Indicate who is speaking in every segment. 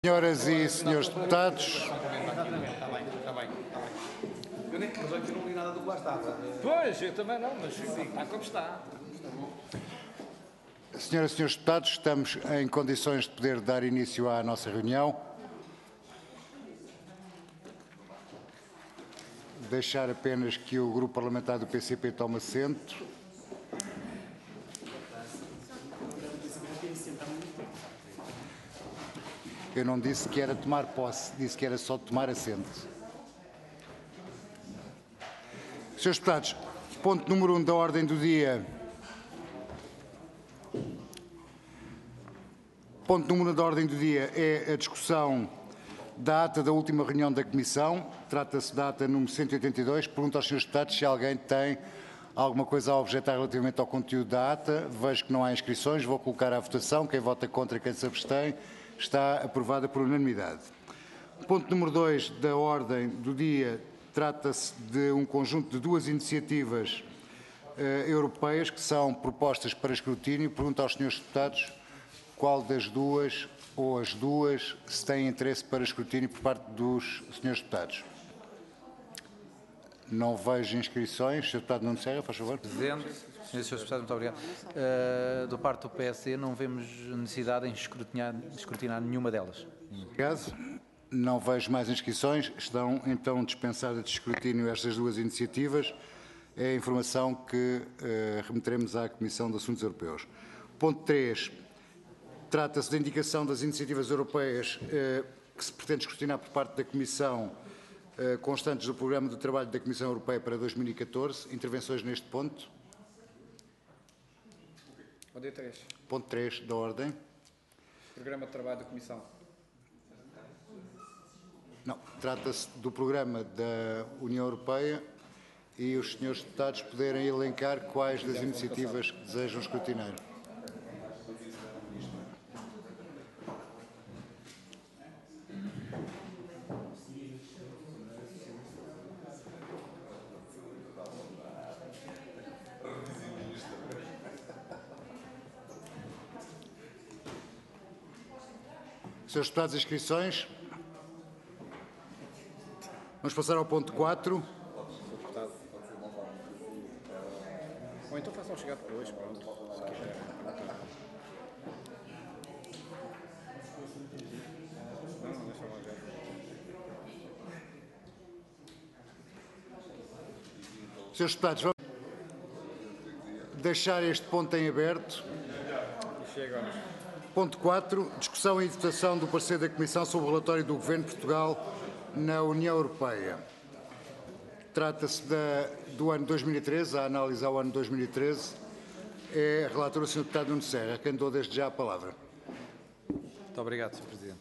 Speaker 1: Senhoras e senhores deputados,
Speaker 2: Está bem. Eu nem não li nada do que lá estava.
Speaker 3: Pois, eu também não, mas está como está.
Speaker 1: senhoras e senhores deputados, estamos em condições de poder dar início à nossa reunião. Deixar apenas que o Grupo Parlamentar do PCP tome assento. Eu não disse que era tomar posse, disse que era só tomar assento. Senhores deputados, ponto número 1 da ordem do dia. Ponto número 1 da ordem do dia é a discussão da ata da última reunião da Comissão. Trata-se da ata número 182. Pergunto aos senhores deputados se alguém tem alguma coisa a objetar relativamente ao conteúdo da ata. Vejo que não há inscrições. Vou colocar à votação. Quem vota contra, quem se abstém, está aprovada por unanimidade. Ponto número 2 da ordem do dia trata-se de um conjunto de duas iniciativas europeias que são propostas para escrutínio. Pergunto aos senhores deputados qual das duas ou as duas se tem interesse para escrutínio por parte dos senhores deputados. Não vejo inscrições. Sr. Deputado Nuno Serra, faz favor.
Speaker 2: Presidente, senhores e senhores deputados, muito obrigado. Da parte do PSD não vemos necessidade em escrutinar nenhuma delas.
Speaker 1: Obrigado. Não vejo mais inscrições. Estão então dispensadas de escrutínio estas duas iniciativas. É a informação que remeteremos à Comissão de Assuntos Europeus. Ponto 3. Trata-se da indicação das iniciativas europeias que se pretende escrutinar por parte da Comissão constantes do Programa de Trabalho da Comissão Europeia para 2014. Intervenções neste ponto?
Speaker 3: Ponto 3.
Speaker 1: Ponto 3 da ordem.
Speaker 3: Programa de Trabalho da Comissão.
Speaker 1: Não, trata-se do Programa da União Europeia e os senhores deputados poderem elencar quais das iniciativas que desejam escrutinar. Senhores deputados, inscrições. Vamos passar ao ponto 4.
Speaker 3: Ou então façam chegar depois, pronto, se quiser. Não, deixa lá ver.
Speaker 1: Senhores deputados, vamos deixar este ponto em aberto.
Speaker 3: E chega.
Speaker 1: Ponto 4. Discussão e votação do parecer da Comissão sobre o relatório do Governo de Portugal na União Europeia. Trata-se do ano 2013, a análise ao ano 2013. É relator o Sr. Deputado Nuno Serra, a quem dou desde já a palavra.
Speaker 2: Muito obrigado, Sr. Presidente.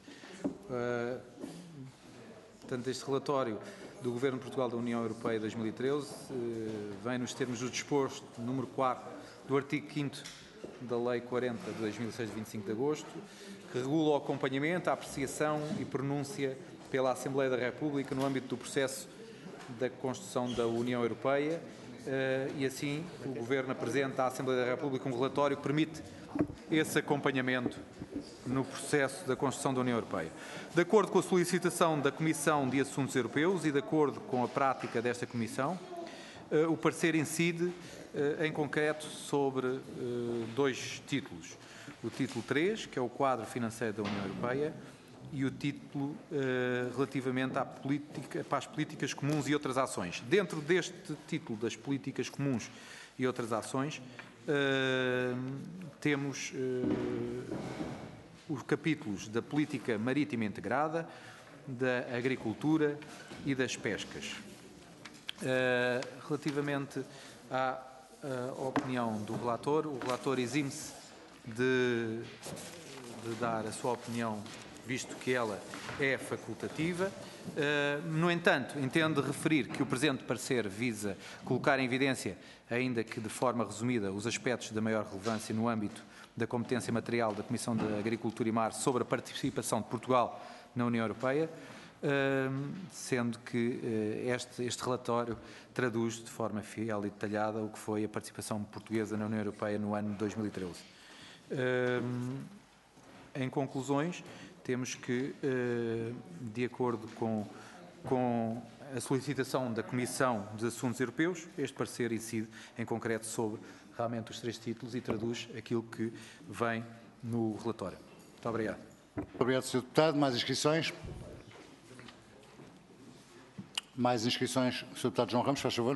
Speaker 2: Portanto, este relatório do Governo de Portugal da União Europeia 2013 vem nos termos do disposto número 4 do artigo 5º da Lei 40 de 2006, de 25 de agosto, que regula o acompanhamento, a apreciação e pronúncia pela Assembleia da República no âmbito do processo da construção da União Europeia e assim o Governo apresenta à Assembleia da República um relatório que permite esse acompanhamento no processo da construção da União Europeia. De acordo com a solicitação da Comissão de Assuntos Europeus e de acordo com a prática desta Comissão, o parecer incide em concreto sobre dois títulos. O título 3, que é o quadro financeiro da União Europeia, e o título relativamente para as políticas comuns e outras ações. Dentro deste título das políticas comuns e outras ações, temos os capítulos da política marítima integrada, da agricultura e das pescas. Relativamente à opinião do relator, o relator exime-se de dar a sua opinião, visto que ela é facultativa. No entanto, entendo referir que o presente parecer visa colocar em evidência, ainda que de forma resumida, os aspectos da maior relevância no âmbito da competência material da Comissão de Agricultura e Mar sobre a participação de Portugal na União Europeia, sendo que este relatório traduz de forma fiel e detalhada o que foi a participação portuguesa na União Europeia no ano 2013. Em conclusões, temos que, de acordo com a solicitação da Comissão dos Assuntos Europeus, este parecer incide em concreto sobre realmente os 3 títulos e traduz aquilo que vem no relatório. Muito obrigado.
Speaker 1: Muito obrigado, Sr. Deputado. Mais inscrições? Mais inscrições? Sr. Deputado João Ramos, faz favor.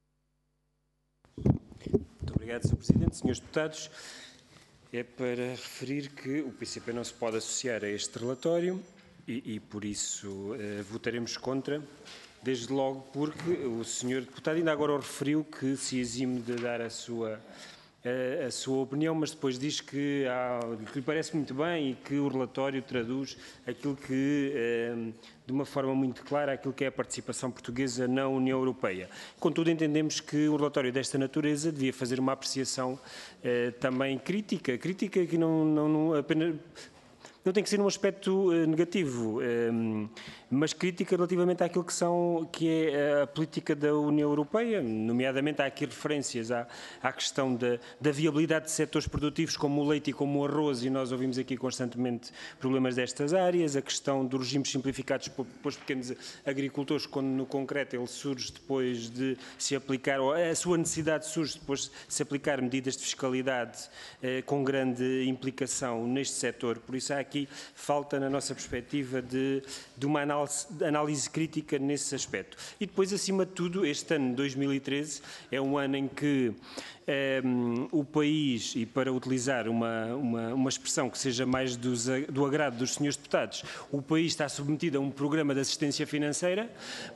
Speaker 4: Muito obrigado, Sr. Presidente. Senhores Deputados, é para referir que o PCP não se pode associar a este relatório e por isso, votaremos contra, desde logo porque o Sr. Deputado ainda agora o referiu que se exime de dar a sua opinião, mas depois diz que lhe parece muito bem e que o relatório traduz aquilo que, de uma forma muito clara, aquilo que é a participação portuguesa na União Europeia. Contudo, entendemos que um relatório desta natureza devia fazer uma apreciação também crítica que não apenas... Não tem que ser num aspecto negativo, mas crítica relativamente àquilo que é a política da União Europeia, nomeadamente há aqui referências à questão da viabilidade de setores produtivos como o leite e como o arroz, e nós ouvimos aqui constantemente problemas destas áreas, a questão dos regimes simplificados para os pequenos agricultores, quando no concreto ele surge depois de se aplicar, ou a sua necessidade surge depois de se aplicar medidas de fiscalidade com grande implicação neste setor. Por isso há aqui falta, na nossa perspectiva, de uma análise crítica nesse aspecto. E depois, acima de tudo, este ano, 2013, é um ano em que o país, e para utilizar uma expressão que seja mais do agrado dos senhores deputados, o país está submetido a um programa de assistência financeira,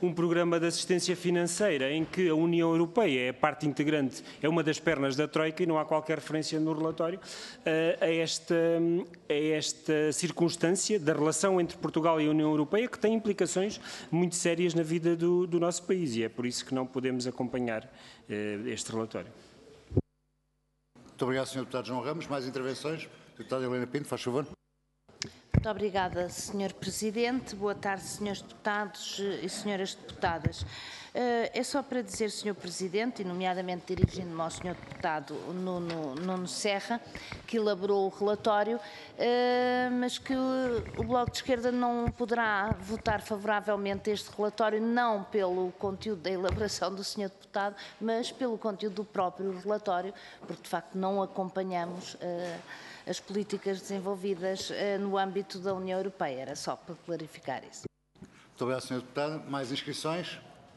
Speaker 4: em que a União Europeia é a parte integrante, é uma das pernas da Troika, e não há qualquer referência no relatório a esta circunstância da relação entre Portugal e a União Europeia, que tem implicações muito sérias na vida do nosso país, e é por isso que não podemos acompanhar este relatório.
Speaker 1: Muito obrigado, Sr. Deputado João Ramos. Mais intervenções? Deputada Helena Pinto, faz favor.
Speaker 5: Muito obrigada, Sr. Presidente. Boa tarde, Srs. Deputados e Sras. Deputadas. É só para dizer, Sr. Presidente, e nomeadamente dirigindo-me ao Sr. Deputado Nuno Serra, que elaborou o relatório, mas que o Bloco de Esquerda não poderá votar favoravelmente a este relatório, não pelo conteúdo da elaboração do Sr. Deputado, mas pelo conteúdo do próprio relatório, porque de facto não acompanhamos as políticas desenvolvidas no âmbito da União Europeia. Era só para clarificar isso.
Speaker 1: Muito obrigado, Sr. Deputado. Mais inscrições?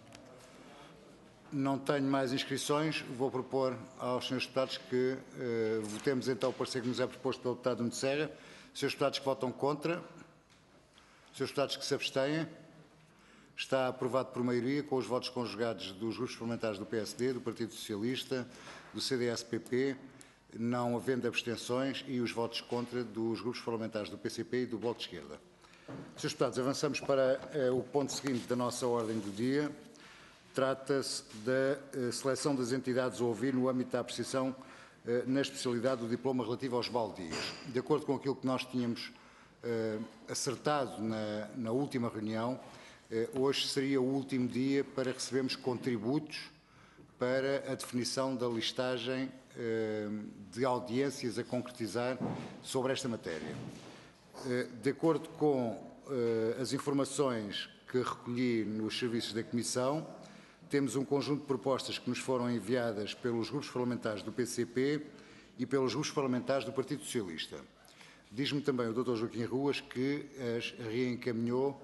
Speaker 1: Não tenho mais inscrições. Vou propor aos Srs. Deputados que votemos então o parecer que nos é proposto pelo Deputado Nuno Serra. Srs. Deputados que votam contra? Srs. Deputados que se abstêm? Está aprovado por maioria, com os votos conjugados dos grupos parlamentares do PSD, do Partido Socialista, do CDS-PP, não havendo abstenções, e os votos contra dos grupos parlamentares do PCP e do Bloco de Esquerda. Srs. Deputados, avançamos para o ponto seguinte da nossa ordem do dia. Trata-se da seleção das entidades a ouvir no âmbito da apreciação na especialidade do diploma relativo aos baldios. De acordo com aquilo que nós tínhamos acertado na última reunião, hoje seria o último dia para recebermos contributos para a definição da listagem de audiências a concretizar sobre esta matéria. De acordo com as informações que recolhi nos serviços da Comissão, temos um conjunto de propostas que nos foram enviadas pelos grupos parlamentares do PCP e pelos grupos parlamentares do Partido Socialista. Diz-me também o Dr. Joaquim Ruas que as reencaminhou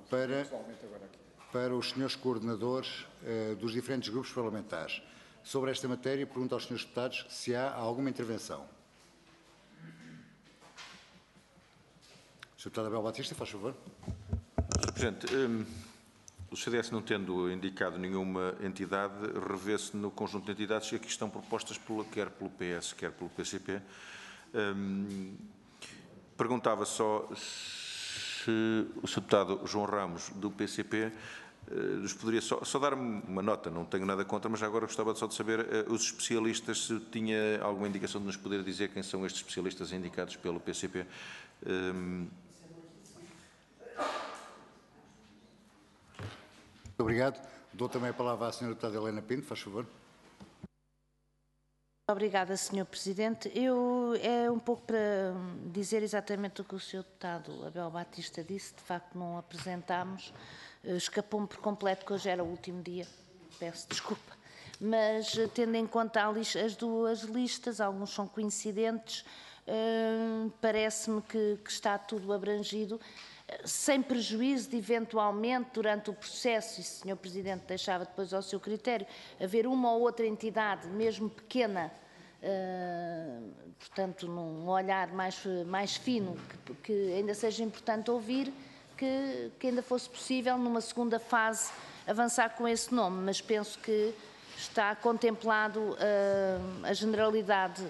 Speaker 1: para os senhores coordenadores dos diferentes grupos parlamentares. Sobre esta matéria, pergunto aos senhores deputados se há alguma intervenção. Sr. Deputado Abel Batista, faz favor.
Speaker 6: Sr. Presidente, o CDS não tendo indicado nenhuma entidade, revê-se no conjunto de entidades que aqui estão propostas quer pelo PS, quer pelo PCP. Perguntava só se o Sr. Deputado João Ramos, do PCP, nos poderia só dar uma nota, não tenho nada contra, mas agora gostava só de saber os especialistas, se tinha alguma indicação de nos poder dizer quem são estes especialistas indicados pelo PCP.
Speaker 1: Muito obrigado. Dou também a palavra à Sra. Deputada Helena Pinto, faz favor.
Speaker 5: Obrigada, Sr. Presidente. É um pouco para dizer exatamente o que o Sr. Deputado Abel Batista disse. De facto, não apresentámos. Escapou-me por completo que hoje era o último dia. Peço desculpa. Mas, tendo em conta as duas listas, alguns são coincidentes, parece-me que está tudo abrangido, sem prejuízo de, eventualmente, durante o processo, e se o Sr. Presidente deixava depois ao seu critério, haver uma ou outra entidade, mesmo pequena, portanto, num olhar mais fino, que ainda seja importante ouvir, que ainda fosse possível, numa segunda fase, avançar com esse nome, mas penso que está contemplado a generalidade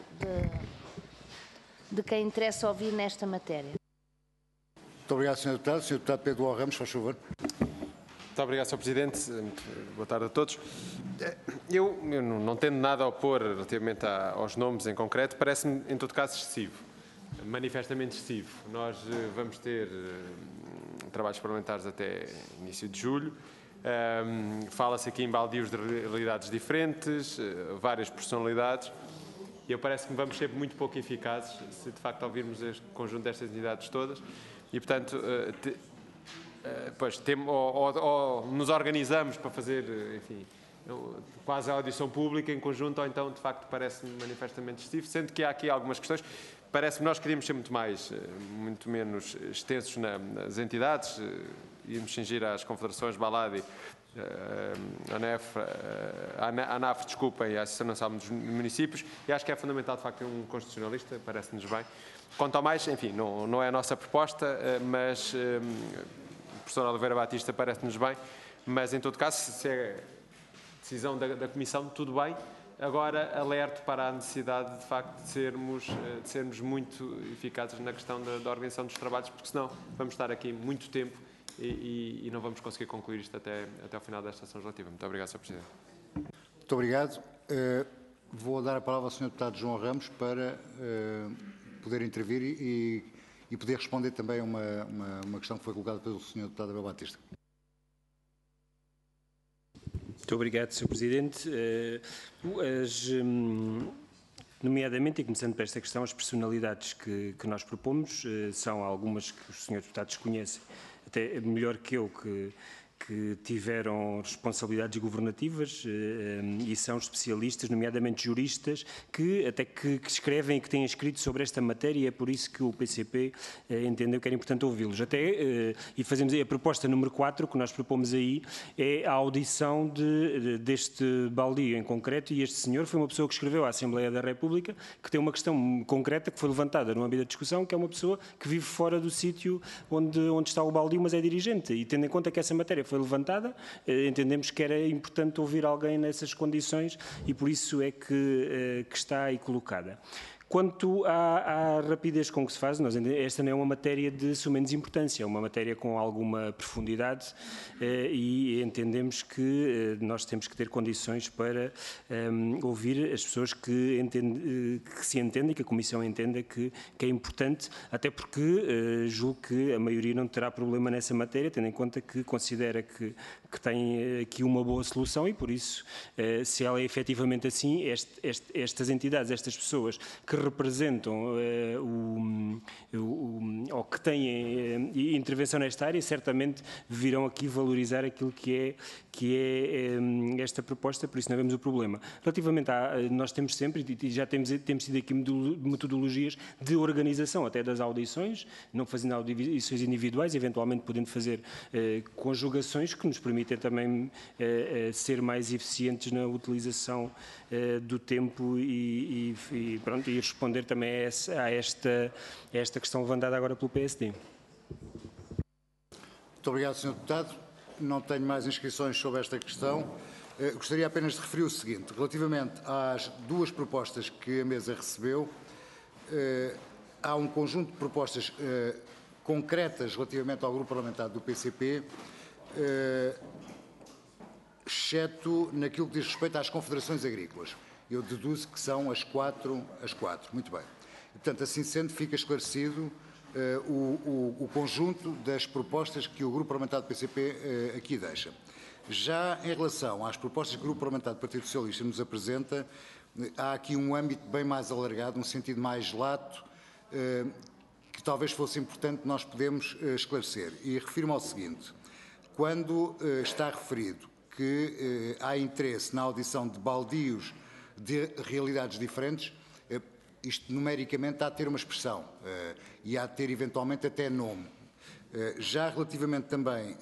Speaker 5: de quem interessa ouvir nesta matéria.
Speaker 1: Muito obrigado, Sr. Deputado. Sr. Deputado Pedro Loh Ramos, faz favor.
Speaker 7: Muito obrigado, Sr. Presidente. Boa tarde a todos. Eu não tendo nada a opor relativamente aos nomes em concreto, parece-me, em todo caso, excessivo. Manifestamente excessivo. Nós vamos ter trabalhos parlamentares até início de julho. Fala-se aqui em baldios de realidades diferentes, várias personalidades. E eu parece que vamos ser muito pouco eficazes se, de facto, ouvirmos este conjunto destas entidades todas. E, portanto, ou nos organizamos para fazer, enfim, quase a audição pública em conjunto, ou então, de facto, parece-me manifestamente excessivo, sendo que há aqui algumas questões. Parece-me que nós queríamos ser muito menos extensos nas entidades, íamos cingir às confederações Baladi, ANAF, desculpem, e a Associação Nacional dos Municípios, e acho que é fundamental, de facto, um constitucionalista, parece-nos bem. Quanto ao mais, enfim, não é a nossa proposta, mas o professor Oliveira Batista parece-nos bem, mas em todo caso, se é decisão da Comissão, tudo bem. Agora, alerto para a necessidade, de facto, de sermos muito eficazes na questão da organização dos trabalhos, porque senão vamos estar aqui muito tempo e não vamos conseguir concluir isto até ao final desta sessão legislativa. Muito obrigado, Sr. Presidente.
Speaker 1: Muito obrigado. Vou dar a palavra ao Sr. Deputado João Ramos para poder intervir e poder responder também a uma questão que foi colocada pelo Sr. Deputado Abel Batista.
Speaker 4: Muito obrigado, Sr. Presidente. Nomeadamente, e começando por esta questão, as personalidades que nós propomos são algumas que os senhores deputados conhecem, até melhor que eu, que tiveram responsabilidades governativas e são especialistas, nomeadamente juristas, que escrevem e que têm escrito sobre esta matéria, e é por isso que o PCP entendeu que era importante ouvi-los. E fazemos aí a proposta número 4, que nós propomos aí, é a audição deste baldio em concreto, e este senhor foi uma pessoa que escreveu à Assembleia da República, que tem uma questão concreta que foi levantada no âmbito da discussão, que é uma pessoa que vive fora do sítio onde está o baldio, mas é dirigente, e tendo em conta que essa matéria foi levantada, entendemos que era importante ouvir alguém nessas condições e por isso é que está aí colocada. Quanto à rapidez com que se faz, esta não é uma matéria de sumenos importância, é uma matéria com alguma profundidade e entendemos que nós temos que ter condições para ouvir as pessoas que se entendem, que a Comissão entenda que é importante, até porque julgo que a maioria não terá problema nessa matéria, tendo em conta que considera que tem aqui uma boa solução e, por isso, se ela é efetivamente assim, estas entidades, estas pessoas que representam ou que têm intervenção nesta área, certamente virão aqui valorizar aquilo que é esta proposta, por isso não vemos o problema. Relativamente nós temos sempre, e já temos tido aqui metodologias de organização até das audições, não fazendo audições individuais, eventualmente podendo fazer conjugações que nos permitem também ser mais eficientes na utilização do tempo e responder também a esta questão levantada agora pelo PSD.
Speaker 1: Muito obrigado, Sr. Deputado. Não tenho mais inscrições sobre esta questão. Gostaria apenas de referir o seguinte. Relativamente às duas propostas que a mesa recebeu, há um conjunto de propostas concretas relativamente ao grupo parlamentar do PCP, exceto naquilo que diz respeito às confederações agrícolas. Eu deduzo que são as quatro. Muito bem. E, portanto, assim sendo, fica esclarecido o conjunto das propostas que o Grupo Parlamentar do PCP aqui deixa. Já em relação às propostas que o Grupo Parlamentar do Partido Socialista nos apresenta, há aqui um âmbito bem mais alargado, um sentido mais lato, que talvez fosse importante nós podermos esclarecer. E refiro-me ao seguinte: quando está referido que há interesse na audição de baldios de realidades diferentes, isto numericamente há de ter uma expressão e há de ter eventualmente até nome. Já relativamente também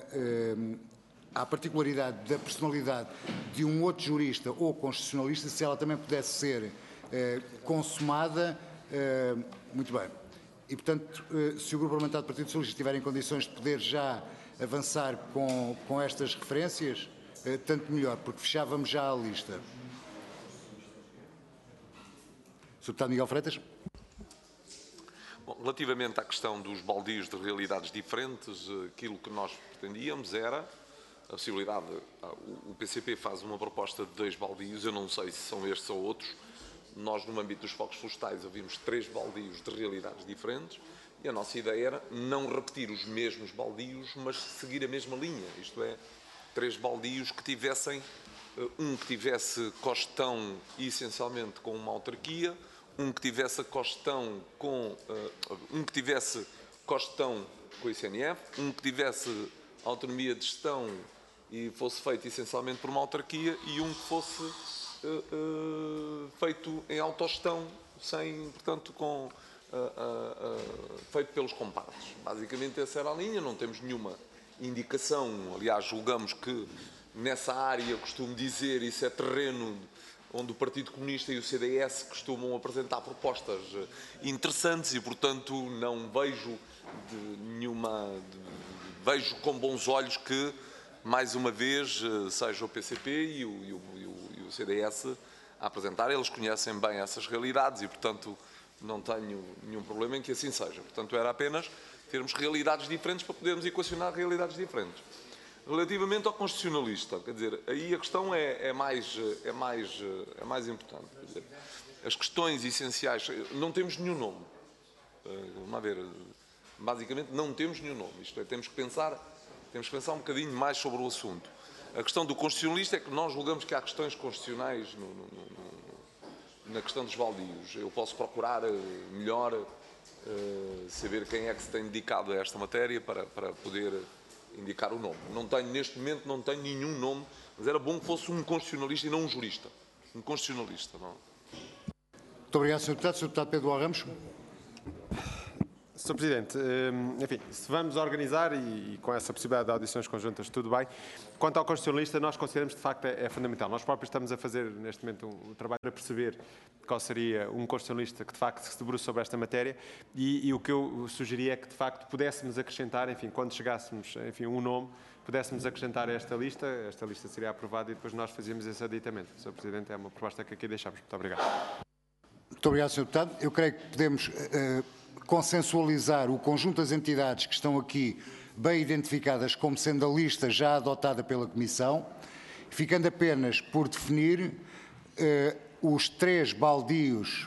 Speaker 1: à particularidade da personalidade de um outro jurista ou constitucionalista, se ela também pudesse ser consumada, muito bem. E, portanto, se o Grupo Parlamentar do Partido Socialista estiver em condições de poder já avançar com estas referências, tanto melhor, porque fechávamos já a lista. Sr. Deputado Miguel Freitas.
Speaker 8: Bom, relativamente à questão dos baldios de realidades diferentes, aquilo que nós pretendíamos era a possibilidade, o PCP faz uma proposta de 2 baldios, eu não sei se são estes ou outros, nós no âmbito dos focos florestais ouvimos 3 baldios de realidades diferentes e a nossa ideia era não repetir os mesmos baldios, mas seguir a mesma linha, isto é, 3 baldios que tivessem, um que tivesse costão essencialmente com uma autarquia, um que tivesse costão com o ICNF, um que tivesse autonomia de gestão e fosse feito essencialmente por uma autarquia e um que fosse feito em autogestão, sem, portanto, feito pelos compartos. Basicamente essa era a linha, não temos nenhuma indicação, aliás julgamos que nessa área, costumo dizer, isso é terreno onde o Partido Comunista e o CDS costumam apresentar propostas interessantes e, portanto, não vejo vejo com bons olhos que, mais uma vez, seja o PCP e o CDS a apresentar. Eles conhecem bem essas realidades e, portanto, não tenho nenhum problema em que assim seja. Portanto, era apenas termos realidades diferentes para podermos equacionar realidades diferentes. Relativamente ao constitucionalista, quer dizer, aí a questão é mais importante. Quer dizer, as questões essenciais, não temos nenhum nome. Vamos ver, basicamente não temos nenhum nome. Isto é, temos que pensar um bocadinho mais sobre o assunto. A questão do constitucionalista é que nós julgamos que há questões constitucionais na questão dos baldios. Eu posso procurar melhor saber quem é que se tem dedicado a esta matéria para poder indicar o nome. Neste momento não tenho nenhum nome, mas era bom que fosse um constitucionalista e não um jurista. Um constitucionalista, não.
Speaker 1: Muito obrigado, Sr. Deputado. Sr. Deputado Pedro Ramos.
Speaker 7: Sr. Presidente, enfim, se vamos organizar e com essa possibilidade de audições conjuntas, tudo bem. Quanto ao constitucionalista, nós consideramos que de facto é fundamental. Nós próprios estamos a fazer neste momento um trabalho para perceber qual seria um constitucionalista que de facto se debruça sobre esta matéria e o que eu sugeria é que de facto pudéssemos acrescentar, enfim, quando chegássemos, enfim, um nome, pudéssemos acrescentar a esta lista seria aprovada e depois nós fazíamos esse aditamento. Sr. Presidente, é uma proposta que aqui deixamos. Muito obrigado.
Speaker 1: Muito obrigado, Sr. Deputado. Eu creio que podemos consensualizar o conjunto das entidades que estão aqui bem identificadas como sendo a lista já adotada pela Comissão, ficando apenas por definir os 3 baldios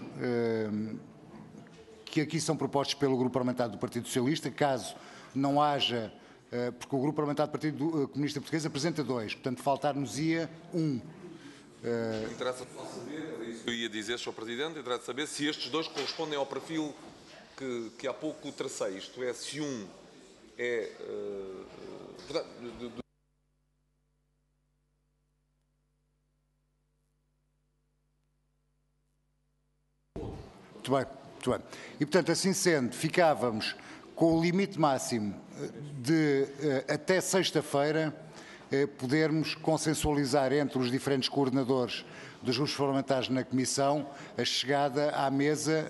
Speaker 1: que aqui são propostos pelo Grupo Parlamentar do Partido Socialista, caso não haja, porque o Grupo Parlamentar do Partido Comunista Português apresenta 2, portanto faltar-nos-ia 1.
Speaker 8: Interessa saber, era isso que eu ia dizer, Sr. Presidente, interessa saber se estes 2 correspondem ao perfil que há pouco tracei, isto é, se um é... portanto,
Speaker 1: Muito bem, muito bem. E, portanto, assim sendo, ficávamos com o limite máximo de, até sexta-feira, podermos consensualizar entre os diferentes coordenadores dos grupos parlamentares na Comissão a chegada à mesa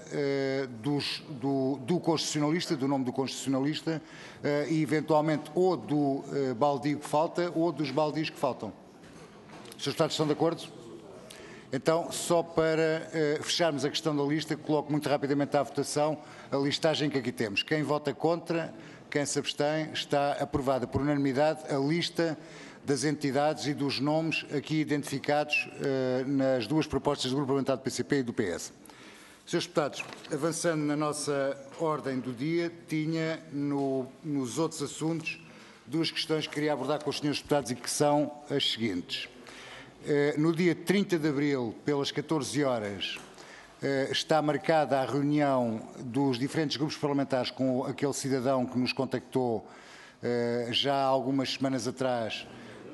Speaker 1: do constitucionalista, do nome do constitucionalista e, eventualmente, ou do baldio que falta ou dos baldios que faltam. Os Srs. Deputados estão de acordo? Então, só para fecharmos a questão da lista, coloco muito rapidamente à votação a listagem que aqui temos. Quem vota contra, quem se abstém, está aprovada por unanimidade a lista das entidades e dos nomes aqui identificados nas 2 propostas do Grupo Parlamentar do PCP e do PS. Srs. Deputados, avançando na nossa ordem do dia, tinha nos outros assuntos 2 questões que queria abordar com os Srs. Deputados e que são as seguintes. No dia 30 de abril, pelas 14 horas, está marcada a reunião dos diferentes grupos parlamentares com aquele cidadão que nos contactou já há algumas semanas atrás,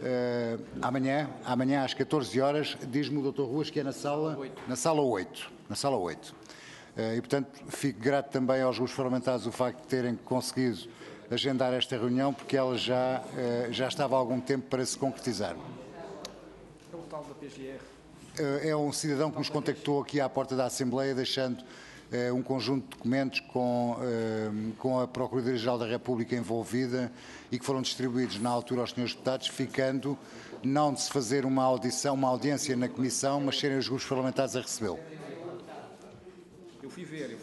Speaker 1: amanhã às 14 horas, diz-me o Dr. Ruas que é na sala 8. E, portanto, fico grato também aos grupos parlamentares o facto de terem conseguido agendar esta reunião, porque ela já estava há algum tempo para se concretizar.
Speaker 3: É o tal da PGR.
Speaker 1: É um cidadão que nos contactou aqui à porta da Assembleia, deixando um conjunto de documentos com a Procuradoria-Geral da República envolvida e que foram distribuídos na altura aos senhores deputados, ficando não de se fazer uma audiência na Comissão, mas serem os grupos parlamentares a recebê-lo.
Speaker 3: Eu fui ver.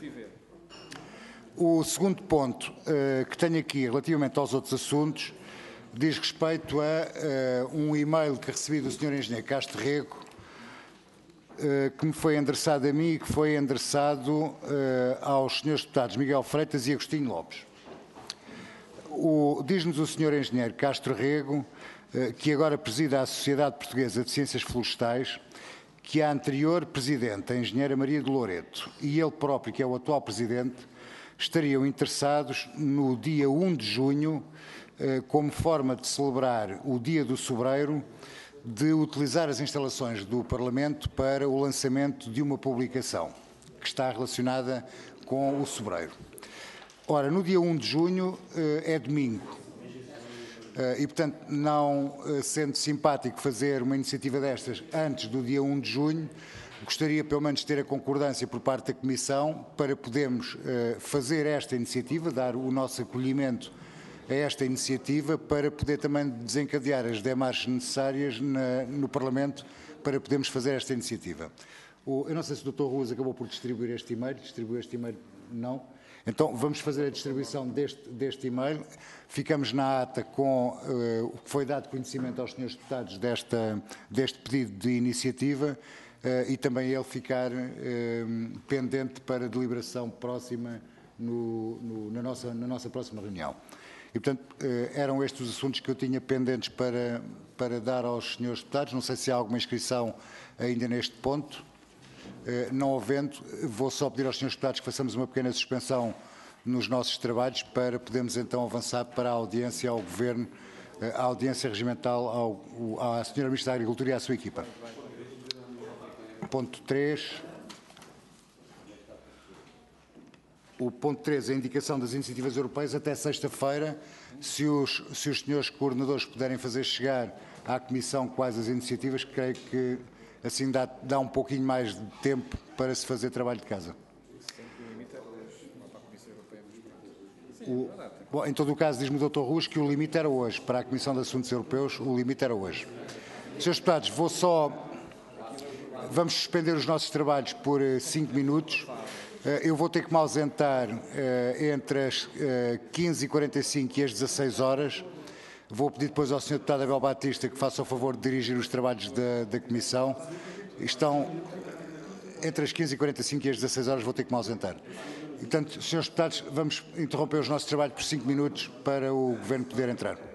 Speaker 1: O segundo ponto que tenho aqui, relativamente aos outros assuntos, diz respeito a um e-mail que recebi do Sr. Engenheiro Castro Rego, que me foi endereçado a mim e que foi endereçado aos senhores deputados Miguel Freitas e Agostinho Lopes. Diz-nos o Sr. Engenheiro Castro Rego, que agora presida a Sociedade Portuguesa de Ciências Florestais, que a anterior presidente, a engenheira Maria de Loreto, e ele próprio, que é o atual presidente, estariam interessados no dia 1 de junho, como forma de celebrar o Dia do Sobreiro, de utilizar as instalações do Parlamento para o lançamento de uma publicação que está relacionada com o sobreiro. Ora, no dia 1 de junho é domingo e, portanto, não sendo simpático fazer uma iniciativa destas antes do dia 1 de junho, gostaria pelo menos de ter a concordância por parte da Comissão para podermos fazer esta iniciativa, dar o nosso acolhimento a esta iniciativa para poder também desencadear as demarches necessárias no Parlamento para podermos fazer esta iniciativa. Eu não sei se o Dr. Ruas acabou por distribuir este e-mail. Distribuiu este e-mail? Não. Então vamos fazer a distribuição deste e-mail. Ficamos na ata com o que foi dado conhecimento aos senhores deputados deste pedido de iniciativa e também ele ficar pendente para deliberação próxima na nossa próxima reunião. E, portanto, eram estes os assuntos que eu tinha pendentes para dar aos senhores deputados. Não sei se há alguma inscrição ainda neste ponto. Não havendo, vou só pedir aos senhores deputados que façamos uma pequena suspensão nos nossos trabalhos para podermos então avançar para a audiência ao Governo, a audiência regimental à Sra. Ministra da Agricultura e à sua equipa. Ponto 3. O ponto 3, a indicação das iniciativas europeias até sexta-feira, se os senhores coordenadores puderem fazer chegar à Comissão quais as iniciativas, creio que assim dá um pouquinho mais de tempo para se fazer trabalho de casa. Bom, em todo o caso, diz-me o Dr. Ruas que o limite era hoje. Para a Comissão de Assuntos Europeus, o limite era hoje. Senhores deputados, vamos suspender os nossos trabalhos por 5 minutos. Eu vou ter que me ausentar entre as 15h45 e as 16 horas. Vou pedir depois ao Sr. Deputado Abel Batista que faça o favor de dirigir os trabalhos da Comissão. Estão entre as 15h45 e as 16 horas, vou ter que me ausentar. E, portanto, Srs. Deputados, vamos interromper os nossos trabalhos por 5 minutos para o Governo poder entrar.